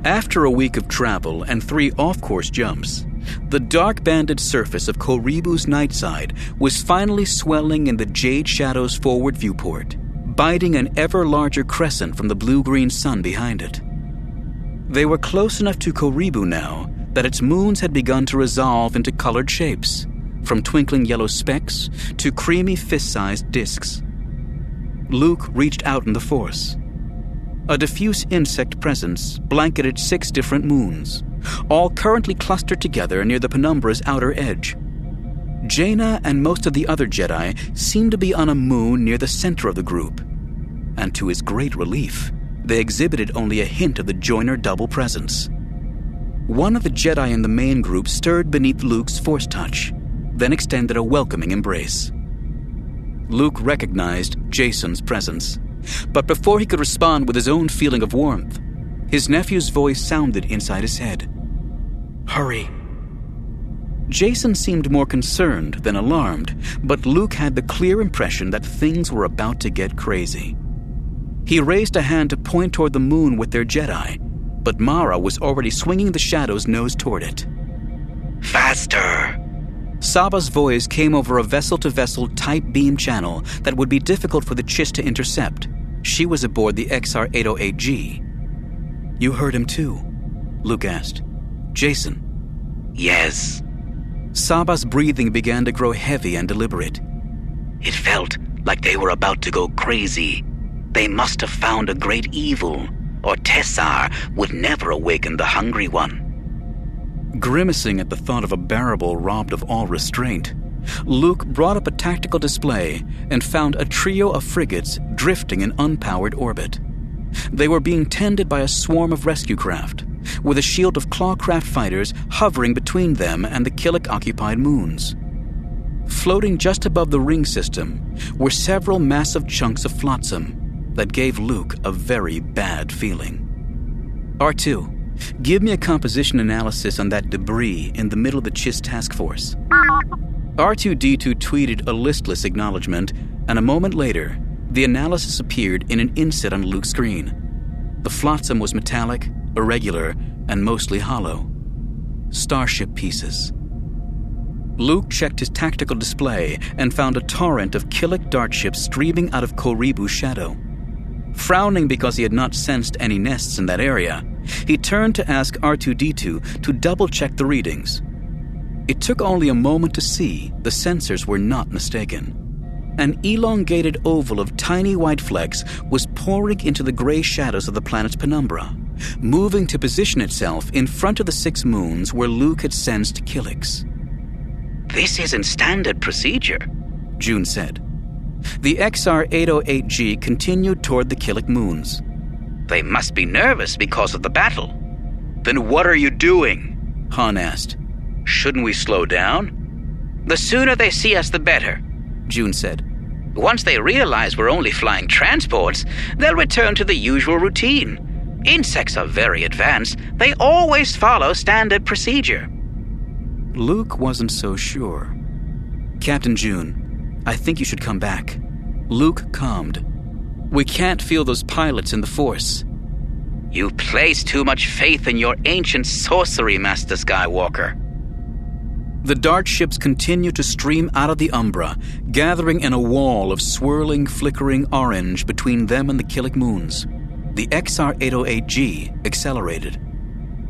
After a week of travel and 3 off-course jumps, the dark-banded surface of Koribu's night side was finally swelling in the Jade Shadow's forward viewport, biting an ever larger crescent from the blue-green sun behind it. They were close enough to Koribu now that its moons had begun to resolve into colored shapes, from twinkling yellow specks to creamy fist-sized discs. Luke reached out in the Force. A diffuse insect presence blanketed 6 different moons, all currently clustered together near the penumbra's outer edge. Jaina and most of the other Jedi seemed to be on a moon near the center of the group, and to his great relief, they exhibited only a hint of the Joiner double presence. One of the Jedi in the main group stirred beneath Luke's Force touch, then extended a welcoming embrace. Luke recognized Jacen's presence, but before he could respond with his own feeling of warmth, his nephew's voice sounded inside his head. "Hurry." Jacen seemed more concerned than alarmed, but Luke had the clear impression that things were about to get crazy. He raised a hand to point toward the moon with their Jedi, but Mara was already swinging the Shadow's nose toward it. "Faster!" Saba's voice came over a vessel-to-vessel type beam channel that would be difficult for the Chiss to intercept. She was aboard the XR-808G. "You heard him too?" Luke asked. "Jacen?" "Yes." Saba's breathing began to grow heavy and deliberate. "It felt like they were about to go crazy. They must have found a great evil, or Tessar would never awaken the Hungry One." Grimacing at the thought of a Barrable robbed of all restraint, Luke brought up a tactical display and found a trio of frigates drifting in unpowered orbit. They were being tended by a swarm of rescue craft, with a shield of Clawcraft fighters hovering between them and the Killik-occupied moons. Floating just above the ring system were several massive chunks of flotsam that gave Luke a very bad feeling. "R2, give me a composition analysis on that debris in the middle of the Chiss task force." R2-D2 tweeted a listless acknowledgement, and a moment later, the analysis appeared in an inset on Luke's screen. The flotsam was metallic, irregular, and mostly hollow. Starship pieces. Luke checked his tactical display and found a torrent of Killik dartships streaming out of Koribu's shadow. Frowning because he had not sensed any nests in that area, he turned to ask R2-D2 to double-check the readings. It took only a moment to see the sensors were not mistaken. An elongated oval of tiny white flecks was pouring into the gray shadows of the planet's penumbra, moving to position itself in front of the 6 moons where Luke had sensed Killiks. "This isn't standard procedure," June said. The XR-808G continued toward the Killik moons. "They must be nervous because of the battle." "Then what are you doing?" Han asked. "Shouldn't we slow down?" "The sooner they see us, the better," June said. "Once they realize we're only flying transports, they'll return to the usual routine. Insects are very advanced. They always follow standard procedure." Luke wasn't so sure. "Captain June, I think you should come back." Luke calmed. "We can't feel those pilots in the Force." "You place too much faith in your ancient sorcery, Master Skywalker." The dart ships continued to stream out of the Umbra, gathering in a wall of swirling, flickering orange between them and the Killik moons. The XR-808G accelerated.